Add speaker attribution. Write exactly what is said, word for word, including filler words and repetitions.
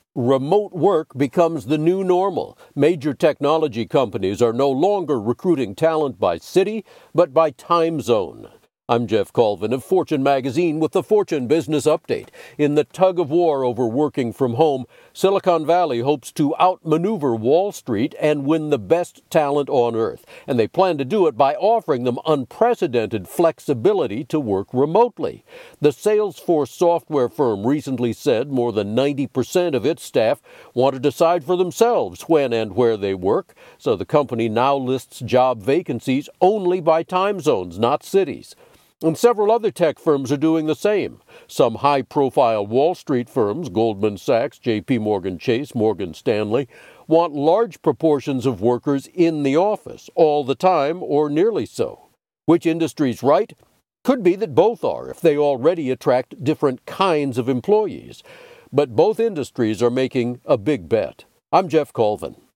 Speaker 1: Remote work becomes the new normal. Major technology companies are no longer recruiting talent by city, but by time zone. I'm Jeff Colvin of Fortune Magazine with the Fortune Business Update. In the tug of war over working from home, Silicon Valley hopes to outmaneuver Wall Street and win the best talent on earth. And they plan to do it by offering them unprecedented flexibility to work remotely. The Salesforce software firm recently said more than ninety percent of its staff want to decide for themselves when and where they work. So the company now lists job vacancies only by time zones, not cities. And several other tech firms are doing the same. Some high-profile Wall Street firms, Goldman Sachs, J P Morgan Chase, Morgan Stanley, want large proportions of workers in the office all the time or nearly so. Which industry's right? Could be that both are if they already attract different kinds of employees. But both industries are making a big bet. I'm Jeff Colvin.